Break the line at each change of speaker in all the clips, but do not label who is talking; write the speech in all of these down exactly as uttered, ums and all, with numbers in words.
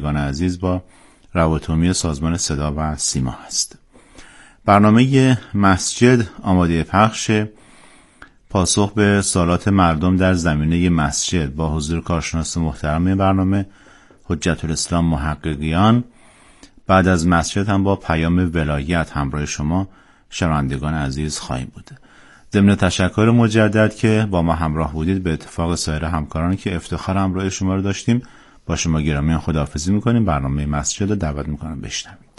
شنوندگان عزیز با روابط عمومی سازمان صدا و سیما هست. برنامه مسجد آماده پخش پاسخ به سوالات مردم در زمینه مسجد با حضور کارشناس محترم برنامه حجت الاسلام محققیان. بعد از مسجد هم با پیام ولایت همراه شما شنوندگان عزیز خواهیم بود. ضمن تشکر مجدد که با ما همراه بودید، به اتفاق سایر همکارانی که افتخار همراه شما رو داشتیم، با شما گرامیان خداحافظی میکنیم. برنامه مسجد رو دعوت میکنم بشنوید.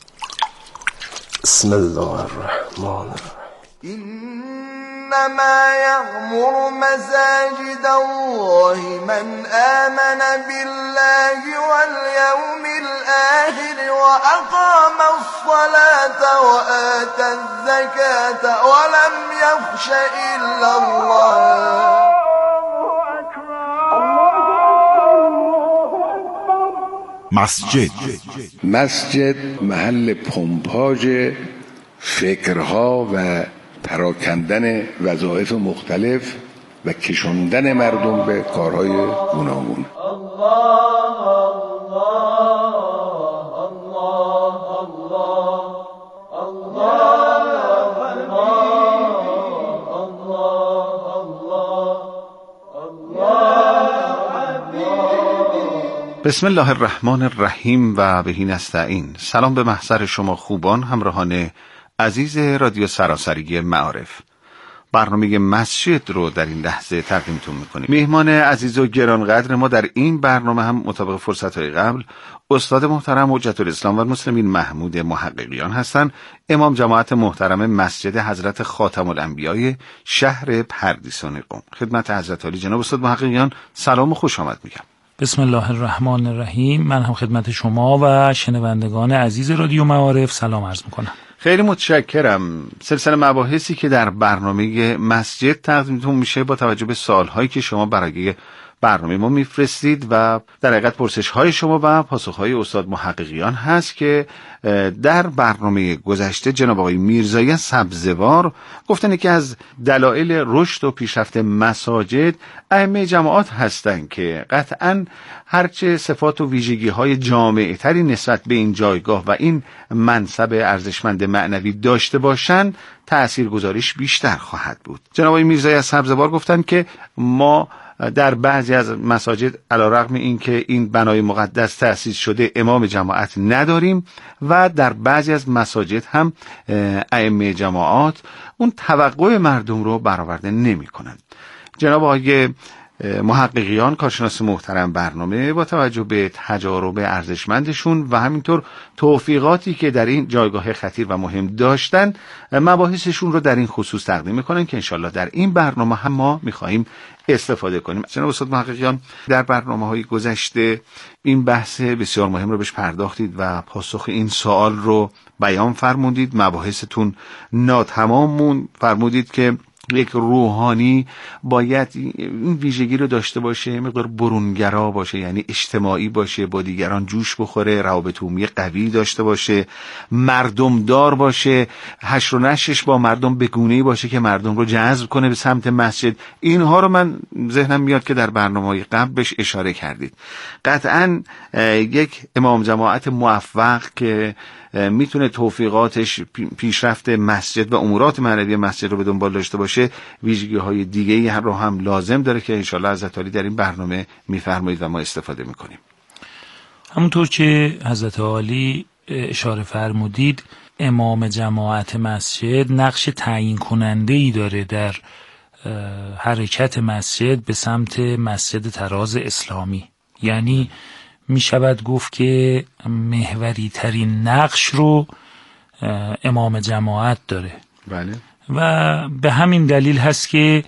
بسم الله الرحمن الرحیم.
إنما يعمر مساجد الله من آمن بالله واليوم الآخر وأقام الصلاة وآتى الزكاة ولم يخش إلا الله.
مسجد
مسجد محل پمپاژ فکرها و پراکندن وظایف مختلف و کشوندن مردم به کارهای گوناگون.
بسم الله الرحمن الرحیم و بهی نستعین. سلام به محضر شما خوبان همراهان عزیز رادیو سراسری معارف. برنامه مسجد رو در این لحظه تقدیمتون میکنیم. مهمان عزیز و گرانقدر ما در این برنامه هم مطابق فرصت‌های قبل استاد محترم حجت الاسلام و المسلمین محمود محققیان هستند، امام جماعت محترم مسجد حضرت خاتم الانبیاء شهر پردیسان قم. خدمت حضرت عالی جناب استاد محققیان سلام و خوش آمد میگم.
بسم الله الرحمن الرحیم. من هم خدمت شما و شنوندگان عزیز رادیو معارف سلام عرض میکنم.
خیلی متشکرم. سلسله مباحثی که در برنامه مسجد تقدیمتون میشه با توجه به سوالهایی که شما برای برنامه ما میفرستید و در حقیقت پرسش‌های شما و پاسخ‌های استاد محققیان هست که در برنامه گذشته جناب آقای میرزایی سبزوار گفتن که از دلایل رشد و پیشرفت مساجد ائمه جماعات هستند که قطعاً هرچه صفات و ویژگی‌های جامع‌تری نسبت به این جایگاه و این منصب ارزشمند معنوی داشته باشند تأثیرگذاریش بیشتر خواهد بود. جناب آقای میرزایی سبزوار گفتن که ما در بعضی از مساجد علیرغم اینکه این بنای مقدس تأسیس شده امام جماعت نداریم و در بعضی از مساجد هم ائمه جماعات اون توقع مردم رو برآورده نمی‌کنند. جناب آقای محققیان کارشناس محترم برنامه با توجه به تجارب ارزشمندشون و همینطور توفیقاتی که در این جایگاه خطیر و مهم داشتن مباحثشون رو در این خصوص تقدیم میکنن که انشالله در این برنامه هم ما میخواییم استفاده کنیم. جناب استاد محققیان در برنامه‌های گذشته این بحث بسیار مهم رو بهش پرداختید و پاسخ این سوال رو بیان فرمودید. مباحثتون ناتمام موند. فرمودید که یک روحانی باید این ویژگی رو داشته باشه، مقدار برونگرا باشه، یعنی اجتماعی باشه، با دیگران جوش بخوره، روابط عمومی قوی داشته باشه، مردم دار باشه، حشر و نشرش با مردم به گونه‌ای باشه که مردم رو جذب کنه به سمت مسجد. اینها رو من ذهنم میاد که در برنامه‌های قبل بهش اشاره کردید. قطعاً یک امام جماعت موفق که میتونه توفیقاتش پیشرفت مسجد و امورات معنوی مسجد رو به دنبال داشته باشه ویژگی‌های دیگه‌ای رو هم لازم داره که انشالله حضرت عالی در این برنامه میفرمایید و ما استفاده میکنیم.
همونطور که حضرت عالی اشاره فرمودید امام جماعت مسجد نقش تعیین کننده‌ای داره در حرکت مسجد به سمت مسجد طراز اسلامی. یعنی می شود گفت که محوری ترین نقش رو امام جماعت داره.
بله.
و به همین دلیل هست که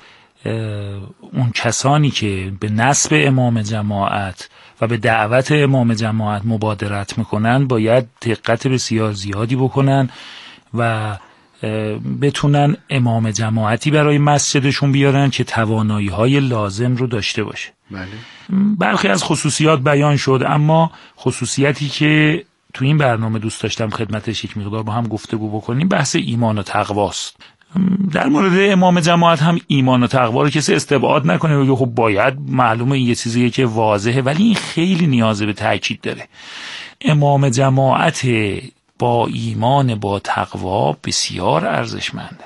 اون کسانی که به نصب امام جماعت و به دعوت امام جماعت مبادرت میکنن باید دقت بسیار زیادی بکنن و بتونن امام جماعتی برای مسجدشون بیارن که توانایی های لازم رو داشته باشه.
بله.
برخی از خصوصیات بیان شد، اما خصوصیتی که تو این برنامه دوست داشتم خدمتش یک مقدار با هم گفتگو بکنیم بحث ایمان و تقواست. در مورد امام جماعت هم ایمان و تقوا رو کسی استبعاد نکنه و خب باید معلومه این یه چیزیه که واضحه، ولی این خیلی نیاز به تأکید داره. امام جماعت با ایمان با تقوا بسیار ارزشمنده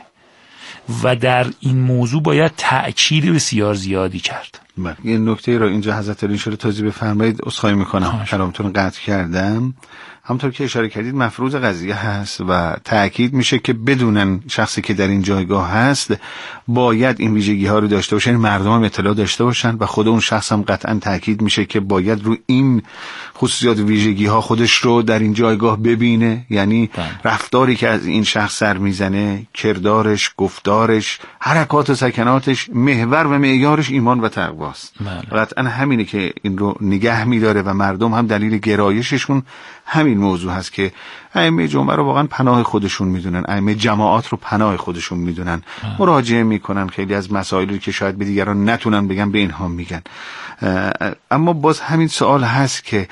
و در این موضوع باید تأکید بسیار زیادی کرد.
بله، یه نکته رو اینجا حضرت علی شده توضیح بفرمایید. عذرخواهی میکنم کلامتون قطع کردم. همونطور که اشاره کردید مفروض قضیه هست و تأکید میشه که بدونن شخصی که در این جایگاه هست باید این ویژگی ها رو داشته باشن، مردم هم اطلاع داشته باشن و خود اون شخص هم قطعا تأکید میشه که باید رو این خصوصیات و ویژگی ها خودش رو در این جایگاه ببینه. یعنی بله. رفتاری که از این شخص سر میزنه، کردارش، گفتارش، حرکات و سکناتش، محور و معیارش ایمان و تقواست. بله. قطعا همینه که این رو نگه میداره و مردم هم دلیل گرایششون همین موضوع هست که ائمه جمعه رو واقعا پناه خودشون میدونن، ائمه جماعات رو پناه خودشون میدونن، مراجعه میکنن، خیلی از مسائلی که شاید به دیگران نتونن بگن به اینها میگن. اما باز همین سوال هست که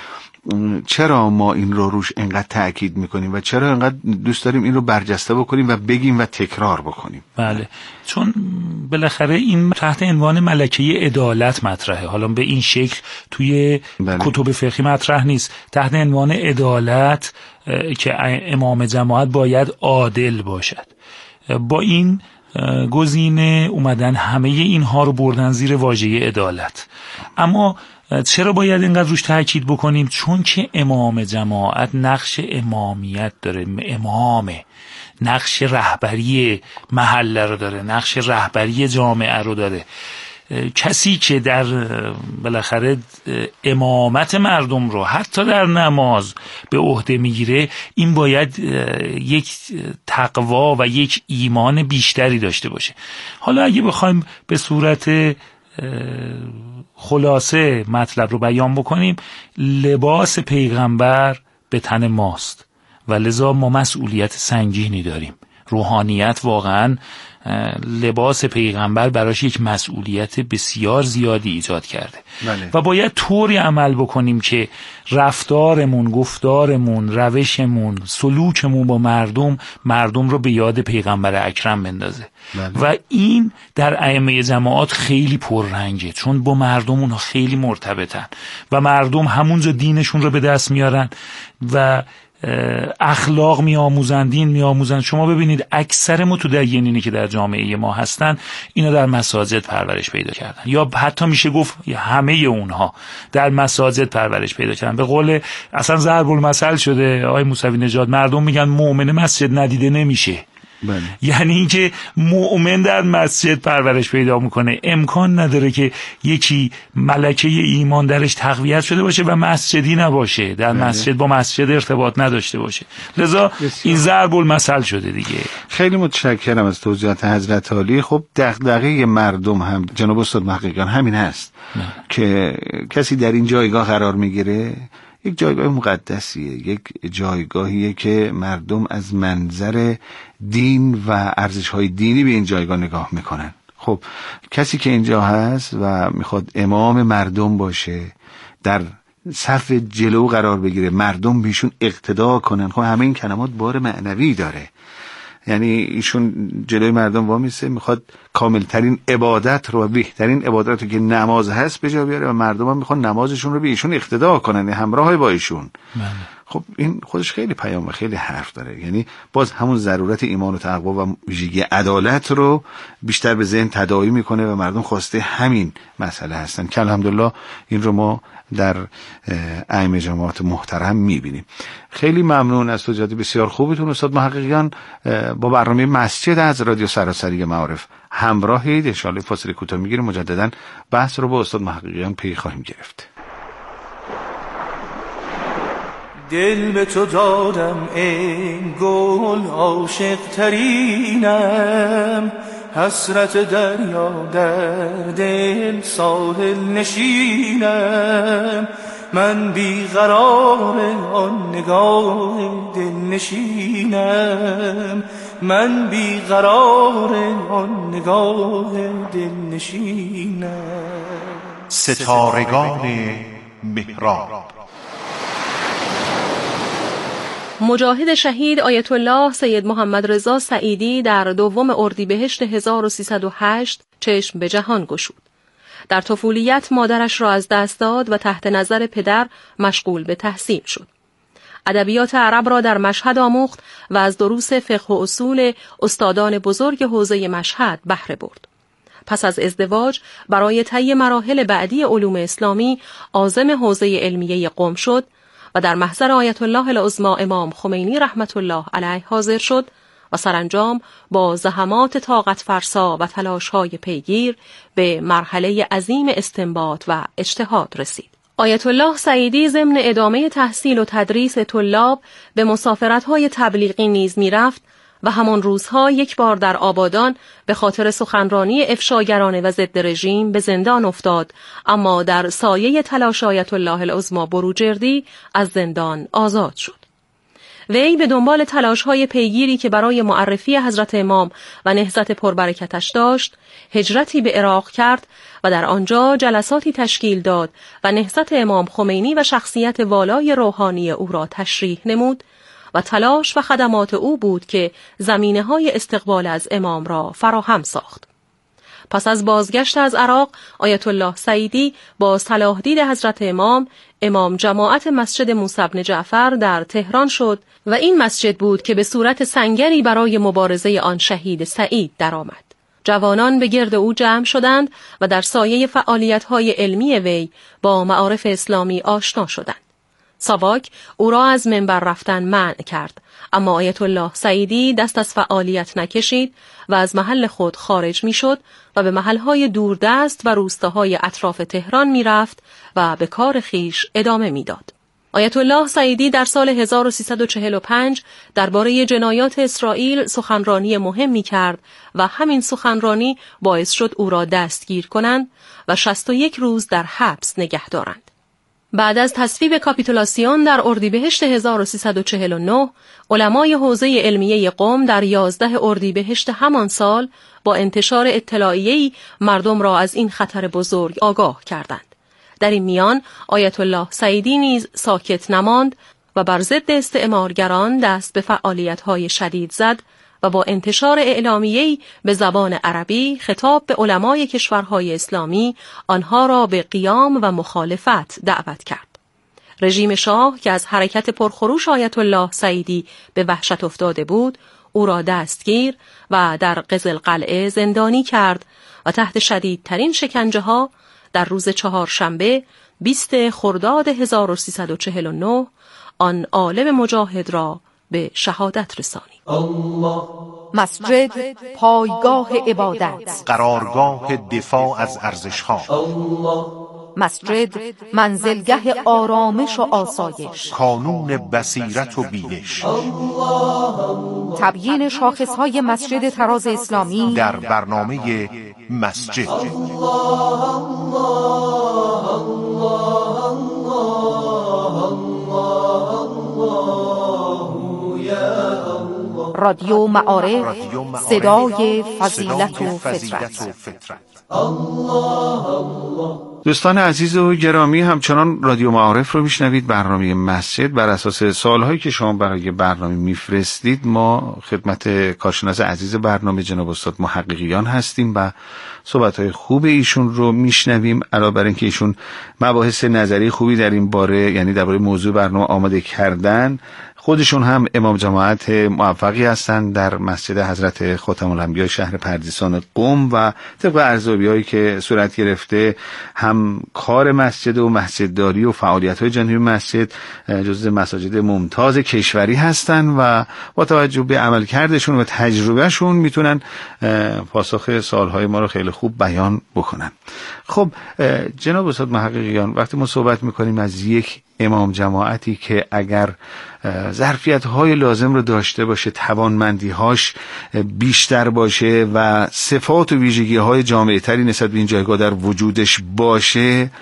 چرا ما این رو روش انقدر تأکید میکنیم و چرا انقدر دوست داریم این رو برجسته بکنیم و بگیم و تکرار بکنیم؟
بله، چون بالاخره این تحت عنوان ملکه عدالت مطرحه. حالا به این شکل توی بله. کتب فقهی مطرح نیست. تحت عنوان عدالت که امام جماعت باید عادل باشد. با این گزینه اومدن همه اینها رو بردن زیر واژه عدالت. اما چرا باید اینقدر روش تاکید بکنیم؟ چون که امام جماعت نقش امامیت داره، امامه، نقش رهبری محله رو داره، نقش رهبری جامعه رو داره. کسی که در بالاخره امامت مردم رو حتی در نماز به عهده میگیره، این باید یک تقوا و یک ایمان بیشتری داشته باشه. حالا اگه بخوایم به صورت خلاصه مطلب رو بیان بکنیم، لباس پیغمبر به تن ماست و لذا ما مسئولیت سنگینی داریم. روحانیت واقعا لباس پیغمبر براش یک مسئولیت بسیار زیادی ایجاد کرده. بله. و باید طوری عمل بکنیم که رفتارمون، گفتارمون، روشمون، سلوکمون با مردم مردم رو به یاد پیغمبر اکرم بندازه. بله. و این در ائمه جماعات خیلی پررنگه، چون با مردم اونها خیلی مرتبطن و مردم همونجا دینشون رو به دست میارن و اخلاق می آموزن، دین می آموزن. شما ببینید اکثر متدینینی که در جامعه ما هستن اینا در مساجد پرورش پیدا کردن، یا حتی میشه گفت همه اونها در مساجد پرورش پیدا کردن. به قول اصلا ضرب المثل شده آقای موسوی نژاد، مردم میگن مؤمن مسجد ندیده نمیشه. بله. یعنی اینکه مؤمن در مسجد پرورش پیدا میکنه. امکان نداره که یکی ملکه ایمان درش تقویت شده باشه و مسجدی نباشه، در بله. مسجد با مسجد ارتباط نداشته باشه. لذا بسیار. این ضرب المثل شده دیگه.
خیلی متشکرم از توضیحات حضرت عالی. خب دغدغه مردم هم جناب استاد محققان همین هست نه. که کسی در این جایگاه قرار میگیره، یک جایگاه مقدسیه، یک جایگاهیه که مردم از منظر دین و ارزش‌های دینی به این جایگاه نگاه میکنن. خب کسی که اینجا هست و میخواد امام مردم باشه، در صف جلو قرار بگیره، مردم بهشون اقتدا کنن، خب همه این کلمات بار معنوی داره. یعنی ایشون جلوی مردم وامیسته، میخواد کاملترین عبادت رو و بهترین عبادت رو که نماز هست به جا بیاره و مردم هم میخوان نمازشون رو به ایشون اقتدا کنن، همراه با ایشون. بله. خب این خودش خیلی پیام و خیلی حرف داره. یعنی باز همون ضرورت ایمان و تقوا و ویژگی عدالت رو بیشتر به ذهن تداعی میکنه و مردم خواسته همین مسئله هستن که الحمدلله این رو ما در ائمه جماعت محترم میبینیم. خیلی ممنون از توضیحات بسیار خوبتون استاد محققیان. با برنامه مسجد از رادیو سراسری معارف همراهید. ان شاءالله فاصله کوتاه میگیریم، مجددا بحث رو با استاد محققیان پی خواهیم گرفت.
دل به تو دادم ای گل عاشق ترینم، حسرت دریا در دل ساحل نشینم، من بیقرار آن نگاه دل نشینم، من بیقرار آن نگاه دل نشینم.
ستارگان محراب.
مجاهد شهید آیت الله سید محمد رضا سعیدی در دوم اردیبهشت هزار و سیصد و هشت چشم به جهان گشود. در طفولیت مادرش را از دست داد و تحت نظر پدر مشغول به تحصیل شد. ادبیات عرب را در مشهد آموخت و از دروس فقه و اصول استادان بزرگ حوزه مشهد بهره برد. پس از ازدواج برای طی مراحل بعدی علوم اسلامی عازم حوزه علمیه قم شد و در محضر آیت الله العظمی امام خمینی رحمت الله علیه حاضر شد و سرانجام با زحمات طاقت فرسا و تلاش‌های پیگیر به مرحله عظیم استنباط و اجتهاد رسید. آیت الله سعیدی ضمن ادامه تحصیل و تدریس طلاب به مسافرت‌های تبلیغی نیز می‌رفت و همان روزها یک بار در آبادان به خاطر سخنرانی افشاگرانه و ضد رژیم به زندان افتاد، اما در سایه تلاش آیت الله العظمی بروجردی از زندان آزاد شد. وی به دنبال تلاش‌های پیگیری که برای معرفی حضرت امام و نهضت پربرکتش داشت، هجرتی به عراق کرد و در آنجا جلساتی تشکیل داد و نهضت امام خمینی و شخصیت والای روحانی او را تشریح نمود و تلاش و خدمات او بود که زمینه‌های استقبال از امام را فراهم ساخت. پس از بازگشت از عراق، آیت الله سعیدی با صلاح دید حضرت امام، امام جماعت مسجد موسی بن جعفر در تهران شد و این مسجد بود که به صورت سنگری برای مبارزه آن شهید سعید درآمد. جوانان به گرد او جمع شدند و در سایه فعالیت‌های علمی وی با معارف اسلامی آشنا شدند. ساواک او را از منبر رفتن منع کرد، اما آیت الله سعیدی دست از فعالیت نکشید و از محل خود خارج می شد و به محلهای دوردست و روستاهای اطراف تهران می رفت و به کار خیش ادامه می داد. آیت الله سعیدی در سال هزار و سیصد و چهل و پنج درباره جنایات اسرائیل سخنرانی مهمی کرد و همین سخنرانی باعث شد او را دستگیر کنند و شصت و یک روز در حبس نگه دارند. بعد از تصویب کاپیتولاسیون در اردیبهشت هزار و سیصد و چهل و نه، علمای حوزه علمیه قم در یازده اردیبهشت همان سال با انتشار اطلاعیه‌ای مردم را از این خطر بزرگ آگاه کردند. در این میان آیت الله سعیدی نیز ساکت نماند و بر ضد استعمارگران دست به فعالیت‌های شدید زد و با انتشار اعلامیه‌ای به زبان عربی خطاب به علمای کشورهای اسلامی آنها را به قیام و مخالفت دعوت کرد. رژیم شاه که از حرکت پرخروش آیت الله سعیدی به وحشت افتاده بود، او را دستگیر و در قزلقلعه زندانی کرد و تحت شدیدترین شکنجه‌ها در روز چهارشنبه بیست خرداد هزار و سیصد و چهل و نه آن عالم مجاهد را به شهادت رسانید.
مسجد پایگاه عبادت،
قرارگاه دفاع از ارزش‌ها،
مسجد منزلگه آرامش و آسایش،
کانون بصیرت و بینش.
تبیین شاخصهای مسجد طراز اسلامی
در برنامه مسجد.
رادیو معارف، صدای فضیلت و فطرت.
دوستان عزیز و گرامی، همچنان رادیو معارف رو میشنوید. برنامه مسجد بر اساس سوالهایی که شما برای برنامه میفرستید، ما خدمت کارشناس عزیز برنامه جناب استاد محققیان هستیم و صحبت‌های خوب ایشون رو میشنویم. علاوه بر اینکه ایشون مباحث نظری خوبی در این باره، یعنی درباره موضوع برنامه آماده کردن، خودشون هم امام جماعت موفقی هستند در مسجد حضرت خاتم الانبیا شهر پردیسان قم و طبق ارزیابی‌هایی که صورت گرفته هم کار مسجد و مسجدداری و فعالیت‌های جانبی مسجد جزو مساجد ممتاز کشوری هستند و با توجه به عملکردشون و تجربهشون میتونن پاسخ سوال‌های ما رو خیلی خوب بیان بکنن. خب جناب استاد محققیان، وقتی ما صحبت میکنیم از یک امام جماعتی که اگر ظرفیت‌های لازم رو داشته باشه، توانمندی‌هاش بیشتر باشه و صفات و ویژگی‌های جامع‌تری نسبت به این جایگاه در وجودش باشه،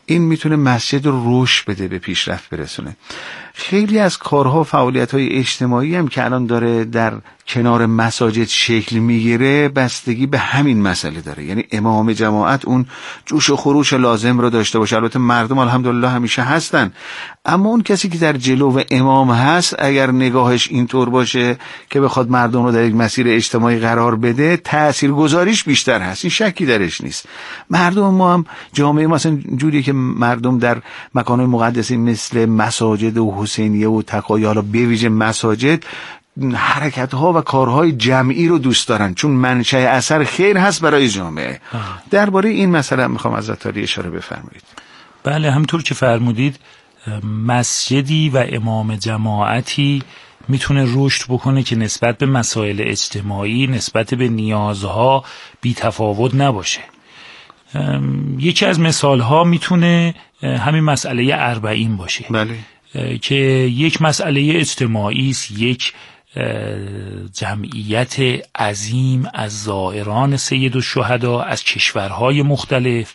این میتونه مسجد رو رشد بده، به پیشرفت برسونه. خیلی از کارها و فعالیت‌های اجتماعی هم که الان داره در کنار مساجد شکل میگیره بستگی به همین مسئله داره. یعنی امام جماعت اون جوش و خروش لازم رو داشته باشه. البته مردم الحمدلله همیشه هستن، اما اون کسی که در جلو امام هست اگر نگاهش اینطور باشه که بخواد مردم رو در یک مسیر اجتماعی قرار بده، تاثیرگذاریش بیشتر هست، این شکی درش نیست. مردم ما هم جامعه ما مثلا جوریه که مردم در مکان‌های مقدسی مثل مساجد و حسینیه و تقای، حالا به ویژه مساجد، حرکت‌ها و کارهای جمعی رو دوست دارن چون منشأ اثر خیر هست برای جامعه. درباره این مسئله میخوام از عطاری اشاره بفرمایید.
بله، همطور که فرمودید مسجدی و امام جماعتی میتونه رشد بکنه که نسبت به مسائل اجتماعی، نسبت به نیازها بی تفاوت نباشه. یکی از مثالها میتونه همین مسئله اربعین باشه.
بله.
که یک مسئله اجتماعی است، یک جمعیت عظیم از زائران سید الشهدا از کشورهای مختلف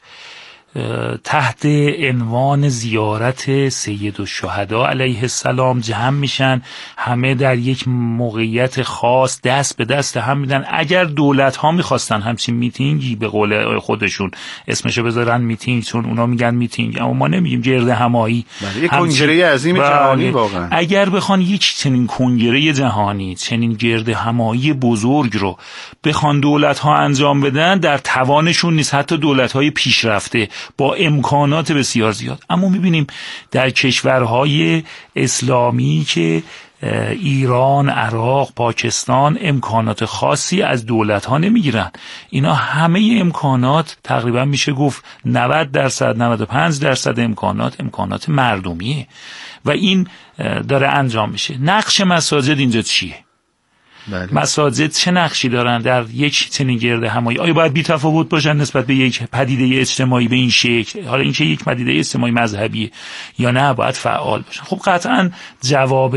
تحت عنوان زیارت سید الشهدا علیه السلام جمع میشن، همه در یک موقعیت خاص دست به دست هم میدن. اگر دولت ها میخواستن همچین میتینگی، به قول خودشون اسمشو بذارن میتینگ، چون اونا میگن میتینگ اما ما نمیگیم گرد همایی،
یک کنگره عظیم جهانی واقعا.
اگر بخوان یک چنین کنگره جهانی، چنین گرد همایی بزرگ رو بخوان دولت ها انجام بدن، در توانشون نیست، حتی دولت های پیشرفته با امکانات بسیار زیاد. اما میبینیم در کشورهای اسلامی که ایران، عراق، پاکستان امکانات خاصی از دولت ها نمیگیرن. اینا همه امکانات تقریبا میشه گفت نود درصد نود و پنج درصد امکانات امکانات مردمیه و این داره انجام میشه. نقش مساجد اینجا چیه؟ بله. مساجد چه نقشی دارن در یک چنین گرد همایی؟ آیا باید بی تفاوت باشن نسبت به یک پدیده اجتماعی به این شکل؟ حالا اینکه یک پدیده اجتماعی مذهبی یا نه باید فعال باشن؟ خب قطعا جواب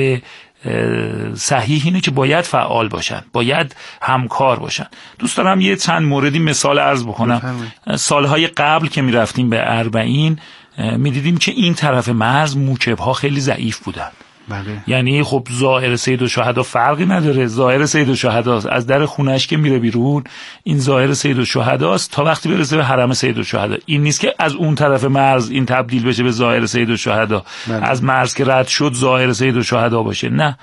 صحیح اینه که باید فعال باشن، باید همکار باشن. دوست دارم یه چند موردی مثال عرض بکنم. بفرمایید. سالهای قبل که میرفتیم به اربعین میدیدیم که این طرف مرز موکب‌ها خیلی ضعیف بودن.
بله.
یعنی خب ظاهر سید الشهدا فرقی نداره، ظاهر سید الشهدا از در خونش که میره بیرون این ظاهر سید الشهدا است تا وقتی برسه به حرم سید الشهدا. این نیست که از اون طرف مرز این تبدیل بشه به ظاهر سید الشهدا، از مرز که رد شد ظاهر سید الشهدا باشه، نه.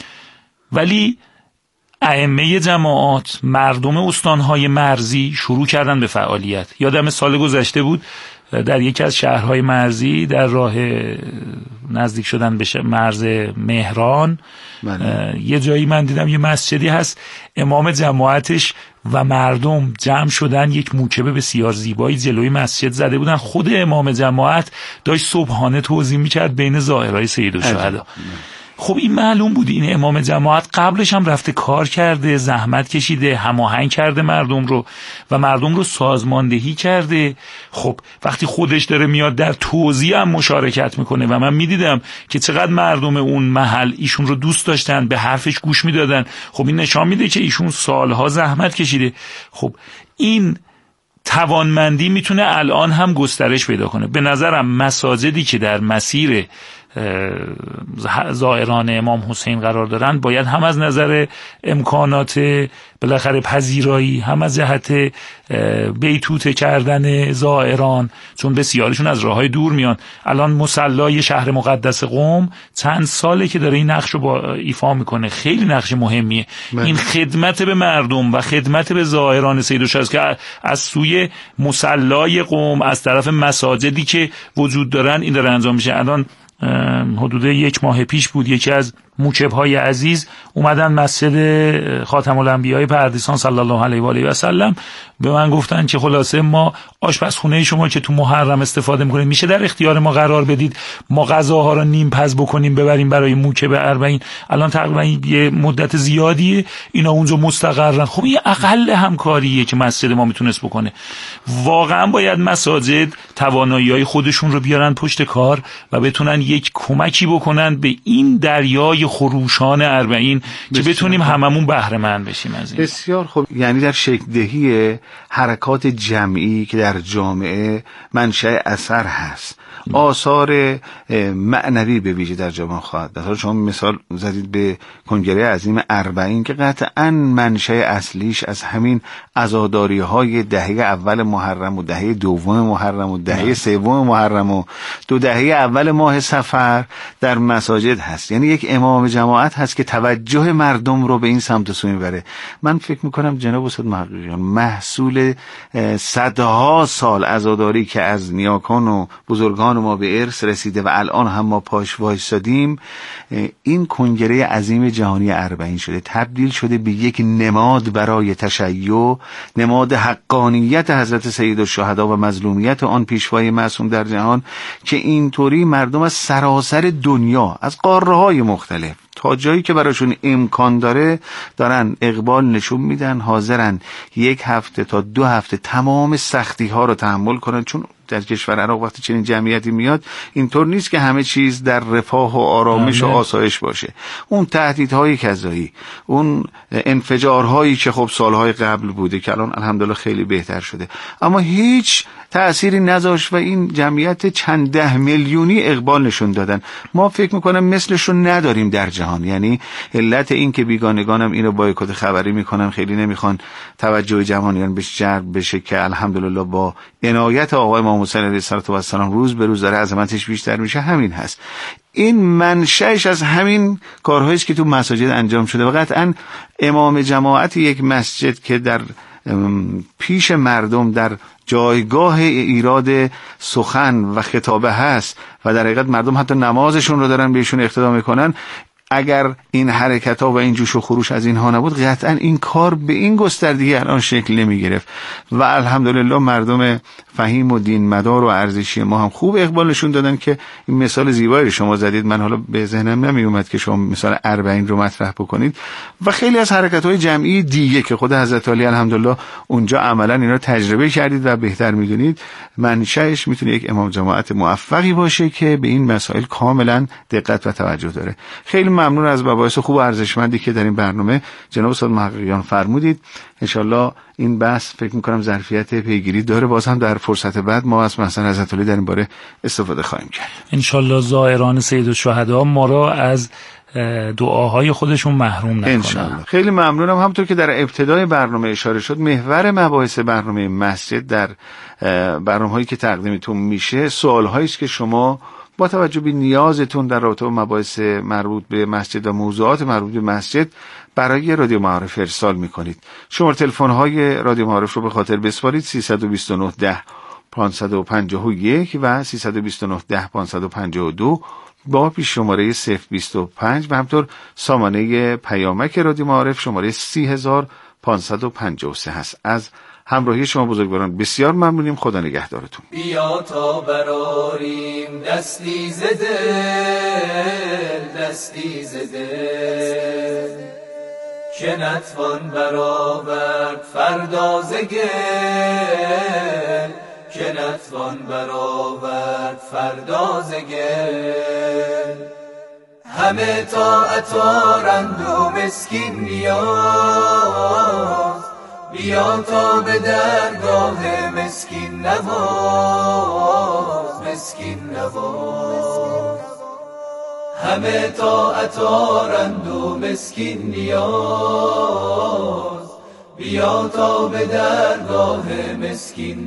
ولی ائمه جماعات، مردم استانهای مرزی شروع کردن به فعالیت. یادم سال گذشته بود در یکی از شهرهای مرزی در راه نزدیک شدن به مرز مهران یه جایی من دیدم یه مسجدی هست، امام جماعتش و مردم جمع شدن، یک موکب بسیار زیبایی جلوی مسجد زده بودن. خود امام جماعت داشت صبحانه توزیع میکرد بین زائرای سید الشهدا. خب این معلوم بود این امام جماعت قبلش هم رفته کار کرده، زحمت کشیده، هماهنگ کرده مردم رو و مردم رو سازماندهی کرده. خب وقتی خودش داره میاد در توزیع هم مشارکت میکنه و من میدیدم که چقدر مردم اون محل ایشون رو دوست داشتن، به حرفش گوش میدادن. خب این نشان میده که ایشون سالها زحمت کشیده. خب این توانمندی میتونه الان هم گسترش پیدا کنه. به نظرم مساجدی که در مسیر زائران امام حسین قرار دارن باید هم از نظر امکانات بالاخره پذیرایی، هم از جهت بیتوته کردن زائران، چون بسیارشون از راههای دور میان. الان مصلی شهر مقدس قم چند ساله که داره این نقش رو با ایفا میکنه، خیلی نقش مهمیه. من. این خدمت به مردم و خدمت به زائران سید الشهدا که از سوی مصلی قم، از طرف مساجدی که وجود دارن این داره انجام میشه. الان حدود یک ماه پیش بود یکی از موکب‌های عزیز اومدن مسجد خاتم الانبیاء پردیسان صلی الله علیه و آله و سلم، به من گفتن که خلاصه ما آشپزخونه شما که تو محرم استفاده میکنید میشه در اختیار ما قرار بدید، ما غذاها رو نیم پز بکنیم ببریم برای موکب اربعین. الان تقریبا یه مدت زیادیه اینا اونجا مستقرن. خب این اقل همکاریه که مسجد ما میتونست بکنه. واقعا باید مساجد توانایی‌های خودشون رو بیارن پشت کار و بتونن یک کمکی بکنن به این دریای خروشان اربعین که بتونیم هممون بهره مند بشیم از این.
بسیار خوب. یعنی در شکل دهی حرکات جمعی که در جامعه منشأ اثر هست آثار معنوی به ویژه در جامعه خواهد داد. شما مثال زدید به کنگره عظیم اربعین که قطعاً منشأ اصلیش از همین عزاداری‌های دهه اول محرم و دهه دوم محرم و دهه سوم محرم و دو دهه اول ماه صفر در مساجد هست. یعنی یک امام جماعت هست که توجه مردم رو به این سمت و سو میبره. من فکر میکنم جناب استاد محققیان محصول صدها سال عزاداری که از نیاکان و بزرگان ما به ارث رسیده و الان هم ما پاش وایسادیم، این کنگره عظیم جهانی اربعین شده، تبدیل شده به یک نماد برای تشیع، نماد حقانیت حضرت سیدالشهدا و مظلومیت آن پیشوای معصوم در جهان، که اینطوری مردم از سراسر دنیا از قاره‌های مختلف تا جایی که براشون امکان داره دارن اقبال نشون میدن، حاضرن یک هفته تا دو هفته تمام سختی ها رو تحمل کنن. چون در کشور عراق وقتی چنین جمعیتی میاد اینطور نیست که همه چیز در رفاه و آرامش و آسایش باشه. اون تهدیدهای کذایی، اون انفجارهایی که خب سالهای قبل بوده که الان الحمدلله خیلی بهتر شده، اما هیچ تأثیری نذاشت و این جمعیت چند ده میلیونی اقبال نشون دادن. ما فکر میکنم مثلش رو نداریم در جهان. یعنی علت این که بیگانگانم اینو بایکوت خبری میکنن، خیلی نمیخوان توجه جهانیان بهش جلب بشه، که الحمدلله با عنایت آقای امام حسین علیه السلام روز به روز داره عظمتش بیشتر میشه، همین هست. این منشأش از همین کارهایی است که تو مساجد انجام شده و قطعا امام جماعت یک مسجد که در پیش مردم در جایگاه ایراد سخن و خطابه هست و در حقیقت مردم حتی نمازشون رو دارن بهشون اقتدا میکنن، اگر این حرکت ها و این جوش و خروش از اینها نبود قطعا این کار به این گستردگی الان شکل نمی گرفت و الحمدلله مردم فهیم و دین مدار و ارزشی ما هم خوب اقبال نشون دادن که این مثال زیبایی شما زدید. من حالا به ذهنم نمی اومد که شما مثال اربعین رو مطرح بکنید و خیلی از حرکت های جمعی دیگه که خود حضرت علی الحمدلله اونجا عملا اینا تجربه کردید و بهتر میدونید. منشأش میتونه یک امام جماعت موفقی باشه که به این مسائل کاملا دقت و توجه داره. خیلی ممنون از مباحث خوب و ارزشمندی که در این برنامه جناب استاد محققیان فرمودید. انشالله این بحث فکر میکنم ظرفیت پیگیری داره. باز هم در فرصت بعد ما از محسن حضرت علی در این باره استفاده خواهیم کرد.
انشالله زائران سیدالشهدا ما را از دعاهای خودشون محروم نکنن.
انشالله. خیلی ممنونم. همونطور که در ابتدای برنامه اشاره شد، محور مباحث برنامه مسجد در برنامه‌هایی که تقدیمتون میشه سوال‌هایی است که شما با توجه به نیازتون در رابطه با مباحث مربوط به مسجد و موضوعات مربوط به مسجد برای رادیو معارف ارسال میکنید. شماره تلفن های رادیو معارف رو به خاطر بسپارید: سیصد و بیست و نه ده پانصد و پنجاه و یک و سیصد و بیست و نه ده پانصد و پنجاه و دو با پیش شماره صفر بیست و پنج و همطور سامانه پیامک رادیو معارف شماره سی هزار پانصد و پنجاه و سه هست. از همراهی شما بزرگواران بسیار ممنونیم. خدا نگهدارتون.
بیا تا براریم دستی ز دل، دستی ز دل، که نتوان برآورد فردا ز گل، که نتوان برآورد فردا ز گل. همه طاعت آرند و مسکین نیاز، بیا تا به درگاه مسکین نواز، مسکین نواز. همه طاعت آرند و مسکین نیاز، بیا تا به درگاه مسکین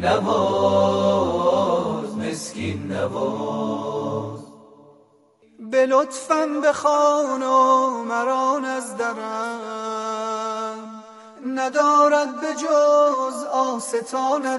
نواز، مسکین نواز. به لطفم بخوان و مران از درم، ندارد به جز آستانت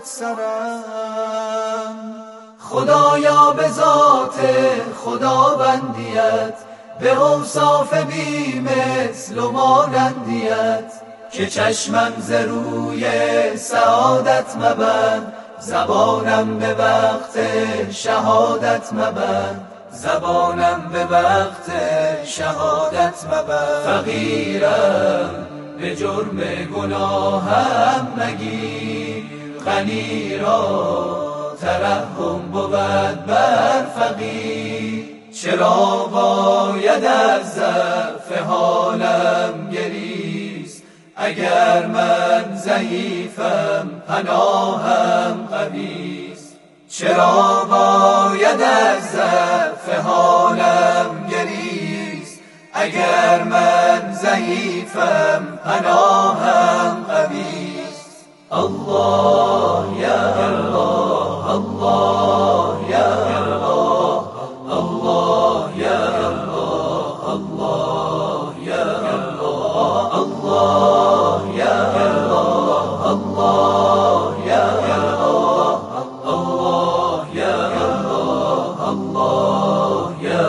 سرم. خدایا به ذات خداوندیت، به اوصاف بی مثل و مانندیت، که چشمم ز روی سعادت مبند، زبانم به وقت شهادت مبند، زبانم به وقت شهادت مبند. فقیرم به جرم گناهم مگیر، غنی را ترحم بود بر فقیر. چرا باید از ضعف حالم گریست، اگر من ضعیفم پناهم قویست. چرا باید از ضعف حالم گریست؟ اگر من ضعیفم پناهم قویست. الله یا الله، الله یا الله، الله یا الله، الله یا الله، الله یا الله، الله یا الله، الله یا الله، الله یا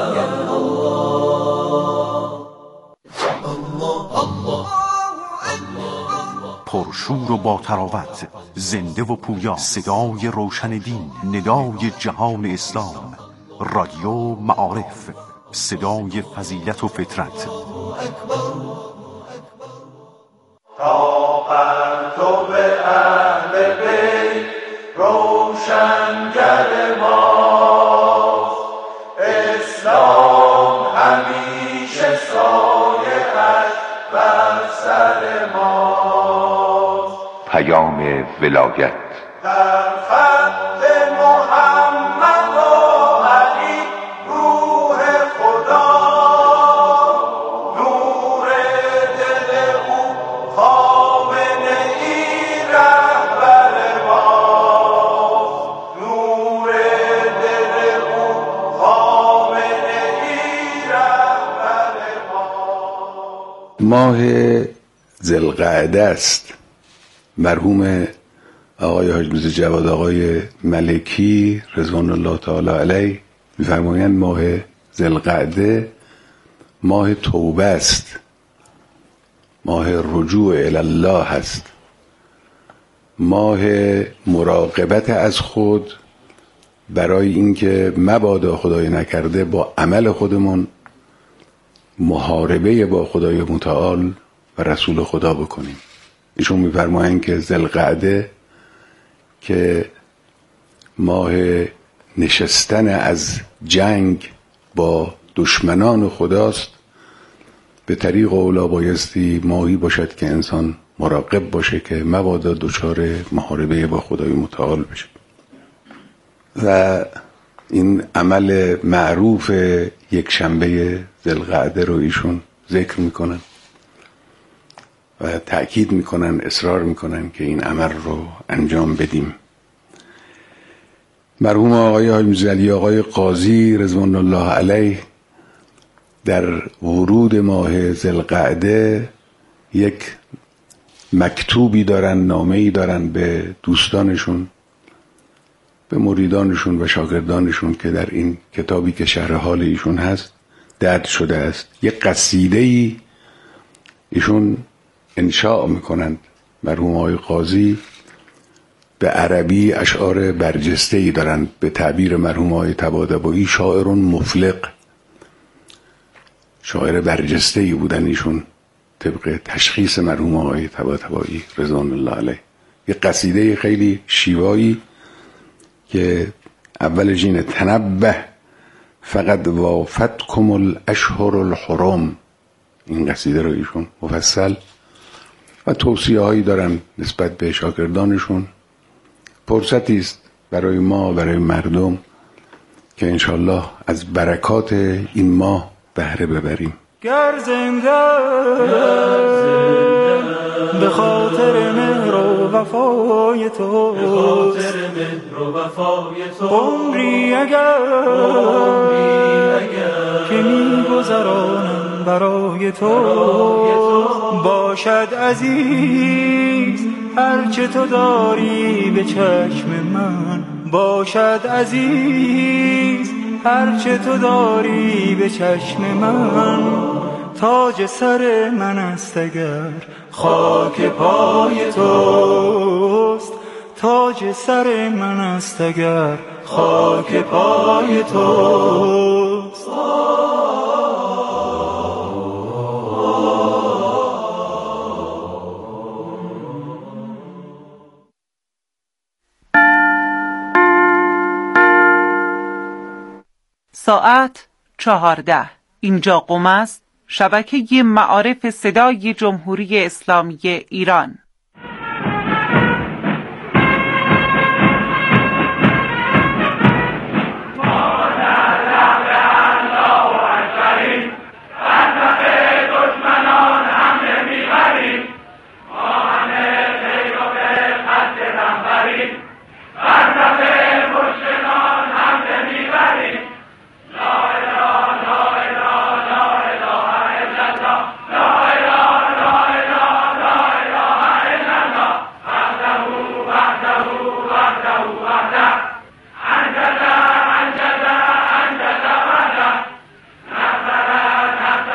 الله.
پرشور و با تراوت، زنده و پویا، صدای روشن دین، ندای جهان اسلام، رادیو معارف، صدای فضیلت و فطرت.
تا پرتو اهل بیت روشنگر ماست، اسلام همیشه سایه‌اش بر سر ماست.
پیام ولایت
در خط محمد و علی روح خدا، نور دل او خامنه ای رهبر ماست، نور دل او خامنه ای رهبر ماست.
ماه ذوالقعده است. مرحوم آقای حاج میرزا جواد آقای ملکی رضوان الله تعالی علیه می‌فرمایند ماه ذوالقعده ماه توبه است، ماه رجوع الی الله است، ماه مراقبت از خود برای اینکه مبادا خدای نکرده با عمل خودمون محاربه با خدای متعال و رسول خدا بکنیم. ایشون می‌فرمایند که ذوالقعده که ماه نشستن از جنگ با دشمنان خداست، به طریق اولا بایستی ماهی باشد که انسان مراقب باشه که مبادا دچار محاربه با خدای متعال بشه. و این عمل معروف یک شنبه ذوالقعده رو ایشون ذکر میکنن و تأکید میکنن، اصرار میکنن که این عمل رو انجام بدیم. مرحوم آقای حاج میرزا علی آقای قاضی رضوان الله علیه در ورود ماه ذوالقعده یک مکتوبی دارن، نامه‌ای دارن به دوستانشون، به مریدانشون و شاگردانشون که در این کتابی که شرح حال ایشون هست درج شده است. یک قصیده‌ای ایشون انشاء میکنند. مرحوم آقای قاضی به عربی اشعار برجسته‌ای دارند. به تعبیر مرحوم آقای طباطبایی شاعر مفلق، شاعر برجسته‌ای بودن ایشون طبق تشخیص مرحوم آقای طباطبایی رضوان الله علیه. یک قصیده خیلی شیوایی که اولش اینه: تنبه فقط وافتکم الاشهر الحرم. این قصیده رو ایشون مفصل و توصیه هایی دارن نسبت به شاگردانشون. فرصتی است برای ما، برای مردم که انشالله از برکات این ماه بهره ببریم.
گر زنده به خاطر مهر و وفای تو، عمری اگر که می‌گذرانم برای تو، باشد عزیز هرچه تو داری به چشم من، باشد عزیز هرچه تو داری به چشم من. تاج سر من است اگر خاک پای توست، تاج سر من است اگر خاک پای توست.
ساعت چهارده. اینجا قم است، شبکه معارف صدای جمهوری اسلامی ایران.